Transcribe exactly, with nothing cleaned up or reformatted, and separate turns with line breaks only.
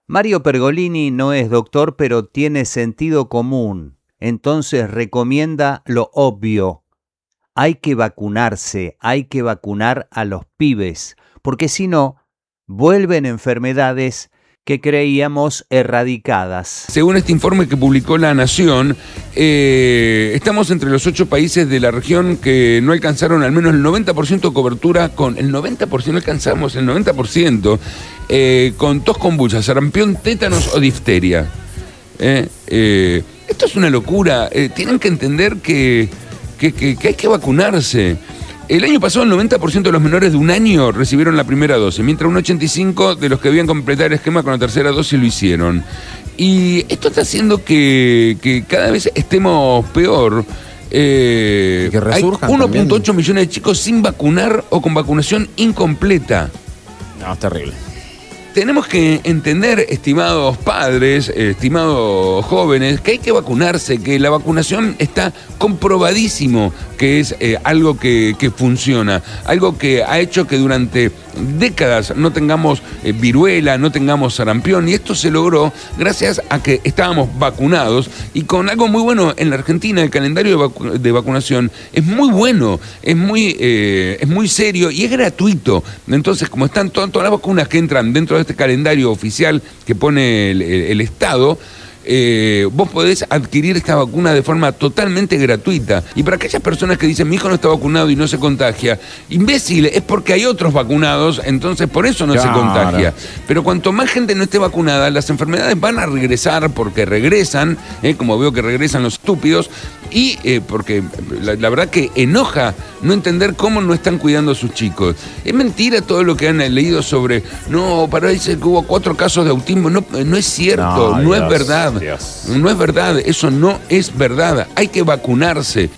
Mario Pergolini no es doctor, pero tiene sentido común. Entonces recomienda lo obvio. Hay que vacunarse, hay que vacunar a los pibes, porque si no, vuelven enfermedades que creíamos erradicadas.
Según este informe que publicó La Nación, eh, estamos entre los ocho países de la región que no alcanzaron al menos el noventa por ciento de cobertura con... El noventa por ciento, no alcanzamos el noventa por ciento eh, con tos con bulla, sarampión, tétanos o difteria. Eh, eh, esto es una locura. Eh, tienen que entender que, que, que, que hay que vacunarse. El año pasado el noventa por ciento de los menores de un año recibieron la primera dosis, mientras un ochenta y cinco por ciento de los que habían completado el esquema con la tercera dosis lo hicieron. Y esto está haciendo que, que cada vez estemos peor. Eh,
que resurjan
hay uno punto ocho millones de chicos sin vacunar o con vacunación incompleta.
No, es terrible.
Tenemos que entender, estimados padres, estimados jóvenes, que hay que vacunarse, que la vacunación está comprobadísimo que es eh, algo que, que funciona, algo que ha hecho que durante décadas no tengamos eh, viruela, no tengamos sarampión, y esto se logró gracias a que estábamos vacunados y con algo muy bueno en la Argentina. El calendario de, vacu- de vacunación es muy bueno, es muy, eh, es muy serio y es gratuito. Entonces, como están to- todas las vacunas que entran dentro de este calendario oficial que pone el, el, el Estado, Eh, vos podés adquirir esta vacuna de forma totalmente gratuita. Y para aquellas personas que dicen, mi hijo no está vacunado y no se contagia, imbécil, es porque hay otros vacunados, entonces por eso no
claro.
se contagia. Pero cuanto más gente no esté vacunada, las enfermedades van a regresar, porque regresan, eh, como veo que regresan los estúpidos, y eh, porque la, la verdad que enoja no entender cómo no están cuidando a sus chicos. Es mentira todo lo que han leído sobre, no, parece que hubo cuatro casos de autismo. No, no es cierto, no, no es verdad. Dios. No es verdad, eso no es verdad. Hay que vacunarse.